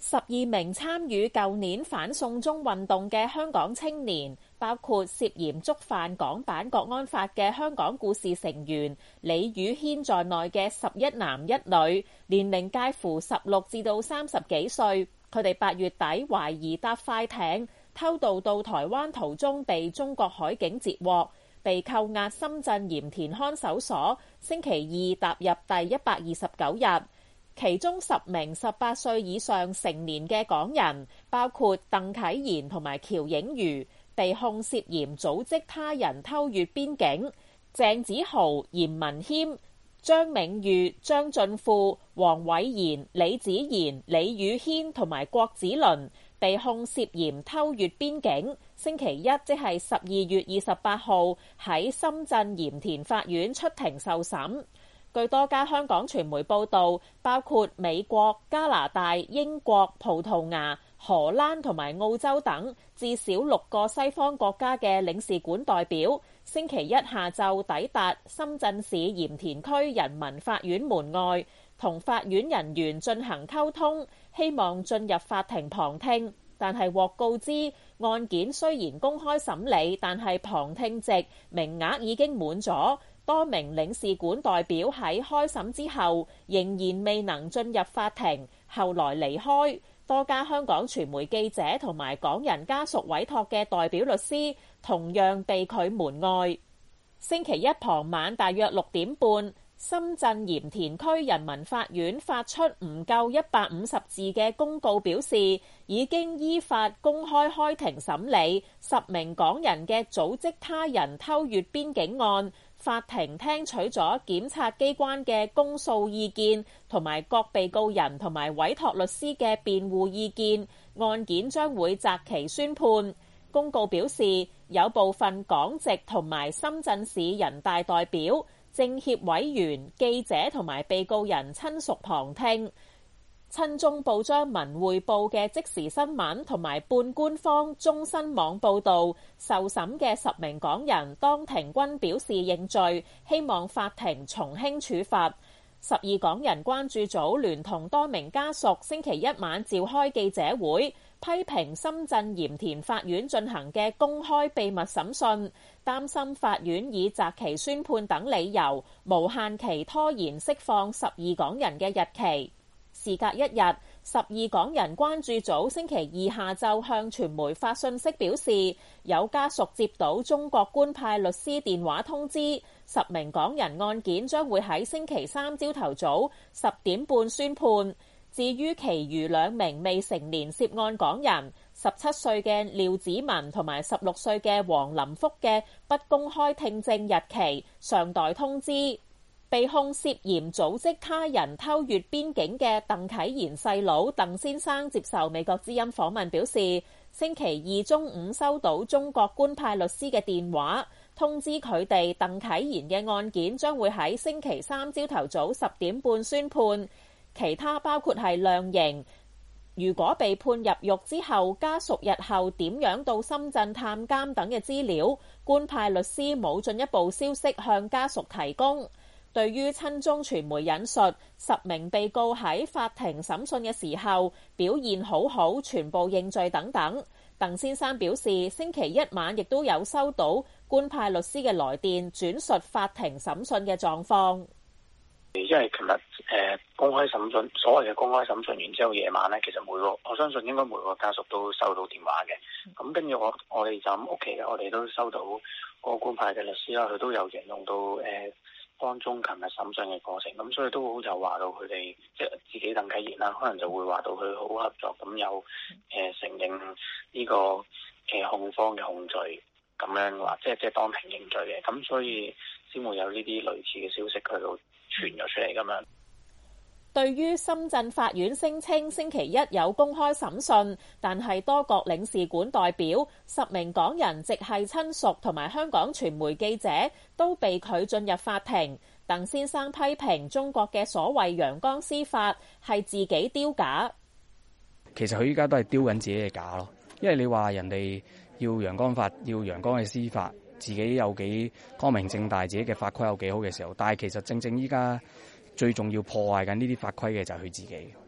12名參與舊年反送中運動嘅香港青年，包括涉嫌觸犯港版國安法嘅香港故事成員李宇軒在內嘅11男1女，年齡介乎16至到30幾歲。佢哋8月底懷疑搭快艇偷渡到台灣途中被中國海警截獲，被扣押深圳鹽田看守所，星期二踏入第129日。其中10名18歲以上成年嘅港人，包括鄧啟賢同埋喬映瑜，被控涉嫌組織他人偷越邊境；鄭子豪、嚴文謙、張銘裕、張俊富、黃偉賢、李子賢、李宇軒同埋郭子麟，被控涉嫌偷越邊境。星期一即係12月28號喺深圳鹽田法院出庭受審。據多家香港傳媒報導，包括美國、加拿大、英國、葡萄牙、荷蘭同埋澳洲等至少6個西方國家嘅領事館代表，星期一下晝抵達深圳市鹽田區人民法院門外，同法院人員進行溝通，希望進入法庭旁聽，但係獲告知案件雖然公開審理，但係旁聽席名額已經滿咗。多名領事館代表喺開審之後仍然未能進入法庭，後來離開。多家香港傳媒記者同埋港人家屬委託嘅代表律師同樣被拒門外。星期一傍晚大約6點半，深圳鹽田區人民法院發出唔夠150字嘅公告，表示已經依法公開開庭審理10名港人嘅組織他人偷越邊境案。法庭聽取咗檢察機關嘅公訴意見同埋各被告人同埋委託律師嘅辯護意見，案件將會擇期宣判。公告表示，有部分港籍同埋深圳市人大代表、政協委員、記者同埋被告人親屬旁聽。親中報章《文匯報》嘅即時新聞同埋半官方中新網報導，受審嘅10名港人當庭均表示認罪，希望法庭從輕處罰。12港人關注組聯同多名家屬星期一晚召開記者會，批評深圳鹽田法院進行嘅公開秘密審訊，擔心法院以擇期宣判等理由，無限期拖延釋放12港人嘅日期。事隔一日，12港人關注組星期二下晝向傳媒發信息表示，有家屬接到中國官派律師電話通知，10名港人案件將會喺星期三朝頭早10點半宣判。至於其餘2名未成年涉案港人，17歲嘅廖子文同埋16歲嘅黃林福嘅不公開聽證日期尚待通知。被控涉嫌組織他人偷越邊境嘅鄧啟賢細佬鄧先生接受美國之音訪問表示，星期二中午收到中國官派律師嘅電話，通知佢哋鄧啟賢嘅案件將會喺星期三朝頭早10點半宣判，其他包括係量刑。如果被判入獄之後，家屬日後點樣到深圳探監等嘅資料，官派律師冇進一步消息向家屬提供。對於親中傳媒引述10名被告喺法庭審訊嘅時候表現好好，全部認罪等等，鄧先生表示，星期一晚亦都有收到官派律師嘅來電，轉述法庭審訊嘅狀況。 因為琴日公開審訊，所謂嘅公開審訊完之後，夜晚咧，其實我相信應該每個家屬都收到電話嘅。咁跟住我哋就咁屋企，我哋都收到個官派嘅律師啦，佢都有形容到當中琴日審訊嘅過程，咁所以都好就話到佢哋即係自己鄧啟賢啦，可能就會話到佢好合作，咁有承認呢個控方嘅控罪，咁樣話即係當庭認罪嘅，咁所以先會有呢啲類似嘅消息去到傳咗出嚟咁樣。 對於深圳法院聲稱星期一有公開審訊，但係多國領事館代表、10名港人直系親屬同埋香港傳媒記者都被拒進入法庭。鄧先生批評中國嘅所謂陽光司法係自己丟架。 其實佢依家都係丟緊自己嘅架咯，因為你話人哋要陽光法、要陽光嘅司法，自己有幾光明正大，自己嘅法規有幾好嘅時候，但係其實正正依家最重要破壞緊呢啲法規嘅就係佢自己。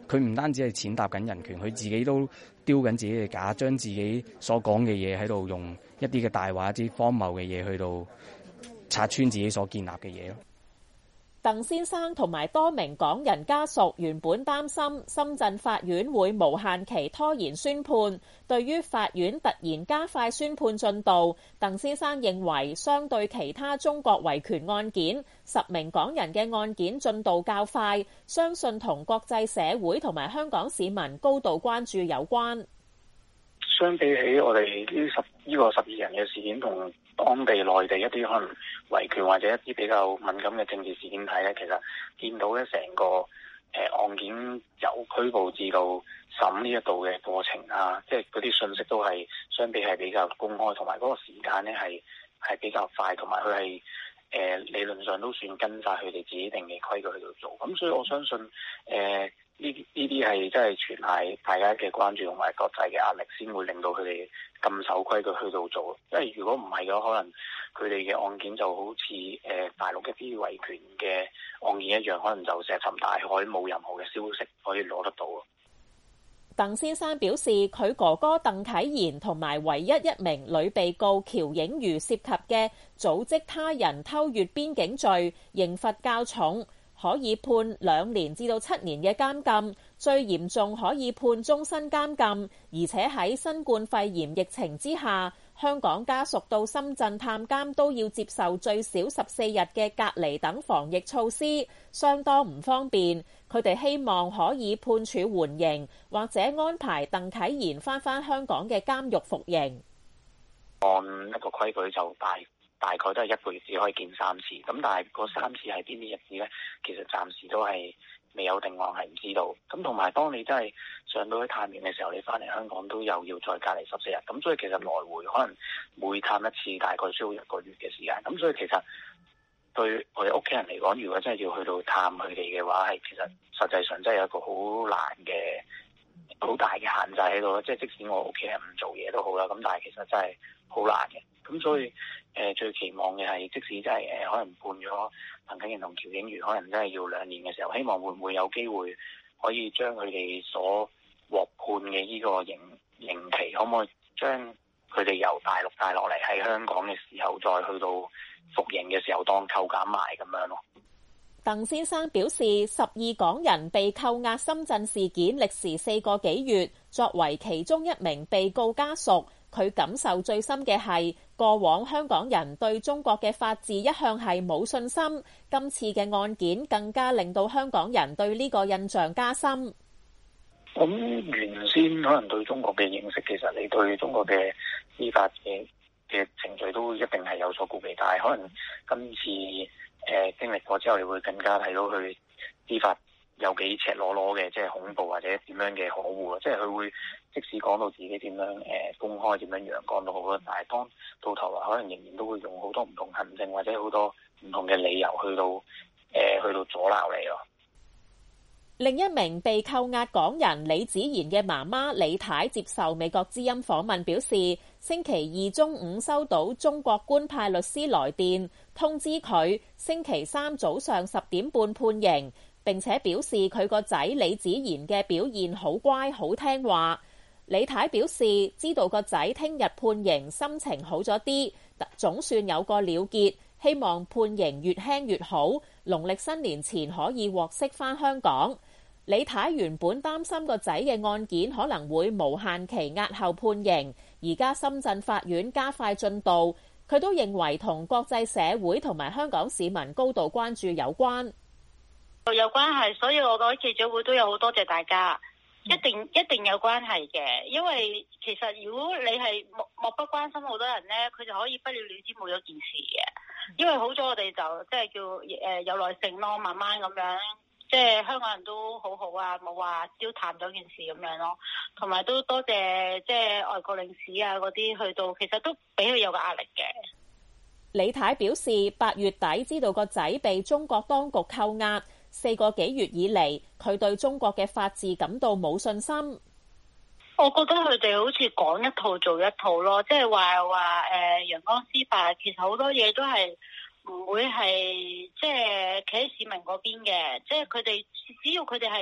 佢唔單止係踐踏緊人權，佢自己都丟緊自己嘅架，將自己所講嘅嘢喺度用一啲嘅大話、一啲荒謬嘅嘢去到拆穿自己所建立嘅嘢咯。 鄧先生同埋多名港人家屬原本擔心深圳法院會無限期拖延宣判，對於法院突然加快宣判進度，鄧先生認為相對其他中國維權案件，10名港人嘅案件進度較快，相信同國際社會同埋香港市民高度關注有關。 相比起我哋呢個12人嘅事件同當地內地一啲可能維權或者一啲比較敏感嘅政治事件睇咧，其實見到咧成個案件由拘捕至到審呢一度嘅過程啊，即係嗰啲信息都係相比係比較公開，同埋嗰個時間咧係比較快，同埋佢係理論上都算跟晒佢哋自己定嘅規矩去到做，咁所以我相信呢啲係真係全係大家嘅關注同埋國際嘅壓力，先會令到佢哋咁守規矩去到做。因為如果唔係嘅話，可能佢哋嘅案件就好似大陸一啲維權嘅案件一樣，可能就石沉大海，冇任何嘅消息可以攞得到。 鄧先生表示，佢哥哥鄧棨然同埋唯一一名女被告喬映瑜涉及嘅組織他人偷越邊境罪，刑罰較重，可以判2年至到7年嘅監禁，最嚴重可以判終身監禁。而且喺新冠肺炎疫情之下，香港家屬到深圳探監都要接受最少14日嘅隔離等防疫措施，相當唔方便。佢哋希望可以判處緩刑，或者安排鄧棨然返香港嘅監獄服刑。 按一個規矩就大概都係1個月只可以見3次，咁但係嗰3次係邊啲日子呢？其實暫時都係未有定案，係唔知道。咁同埋當你真係上到去探完嘅時候，你翻嚟香港都又要再隔離14日，咁所以其實來回可能每探一次大概需要1個月嘅時間。咁所以其實對我哋屋企人嚟講，如果真係要去到探佢哋嘅話，係其實實際上真係有一個好難嘅、好大嘅限制喺度。即係即使我屋企人唔做嘢都好啦，咁但係其實真係好難嘅。咁所以最期望嘅係，即使真係可能判咗鄧棨然同喬映瑜，可能真係要2年嘅時候，希望會唔會有機會可以將佢哋所獲判嘅呢個刑期，可唔可以將佢哋由大陸帶落嚟喺香港嘅時候，再去到服刑嘅時候當扣減埋咁樣咯。 鄧先生表示，12港人被扣押深圳事件歷時4個幾月，作為其中一名被告家屬，佢感受最深嘅係過往香港人對中國嘅法治一向係冇信心，今次嘅案件更加令到香港人對呢個印象加深。 咁原先可能對中國嘅認識，其實你對中國嘅司法嘅程序都一定係有所顧忌，但係可能今次經歷過之後，你會更加睇到佢司法有幾赤裸裸嘅，即係恐怖或者點樣嘅可惡。即係佢會即使講到自己點樣公開點樣陽光都好啦，但係當到頭來可能仍然都會用好多唔同行政或者好多唔同嘅理由去到阻撓你咯。 另一名被扣押港人李子賢嘅媽媽李太接受美國之音訪問表示，星期2中午收到中國官派律師來電，通知佢星期3早上10點半判刑，並且表示佢個仔李子賢嘅表現好乖好聽話。李太表示知道個仔聽日判刑，心情好咗啲，總算有個了結，希望判刑越輕越好，農曆新年前可以獲釋返香港。李太原本擔心個仔嘅案件可能會無限期押後判刑，而家深圳法院加快進度，佢都認為同國際社會同埋香港市民高度關注有關。 有關係，所以我覺得記者會都有好多謝大家，一定有關係嘅，因為其實如果你係漠不關心好多人呢，佢就可以不了了之冇咗件事嘅。因為好咗我哋就即係叫有耐性咯，慢慢咁樣。即係香港人都好好啊，冇話燒淡咗件事咁樣咯，同埋都多謝即係外國領事啊嗰啲去到，其實都俾佢有個壓力嘅。 李太表示8月底知道個仔被中國當局扣押，4個幾月以嚟，佢對中國嘅法治感到冇信心。 我覺得佢哋好似講一套做一套咯，即係話陽光司法其實好多嘢都係唔會係即係企喺市民嗰邊嘅，即係佢哋只要佢哋係即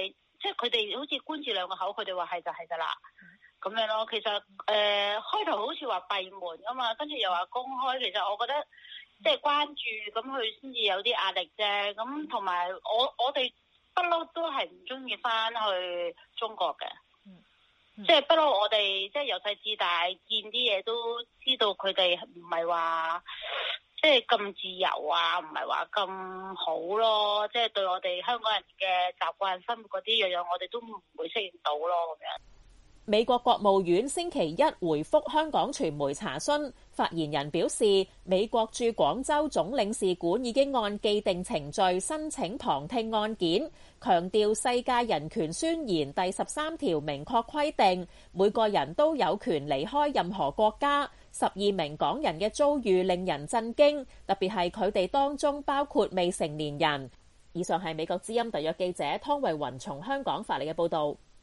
即係佢哋好似官字兩個口，佢哋話係就係㗎啦，咁樣咯。其實開頭好似話閉門㗎嘛，跟住又話公開，其實我覺得即係關注，咁佢先至有啲壓力啫。咁同埋我哋不嬲都係唔中意翻去中國嘅。即係不嬲，我哋即係由細至大見啲嘢都知道，佢哋唔係話即係咁自由啊，唔係話咁好咯。即係對我哋香港人嘅習慣生活嗰啲樣，我哋都唔會適應到咯咁樣。 美國國務院星期一回覆香港傳媒查詢，發言人表示，美國駐廣州總領事館已經按既定程序申請旁聽案件，強調世界人權宣言第13條明確規定，每個人都有權離開任何國家。12名港人嘅遭遇令人震驚，特別係佢哋當中包括未成年人。以上係美國之音特約記者湯慧雲從香港發嚟嘅報導。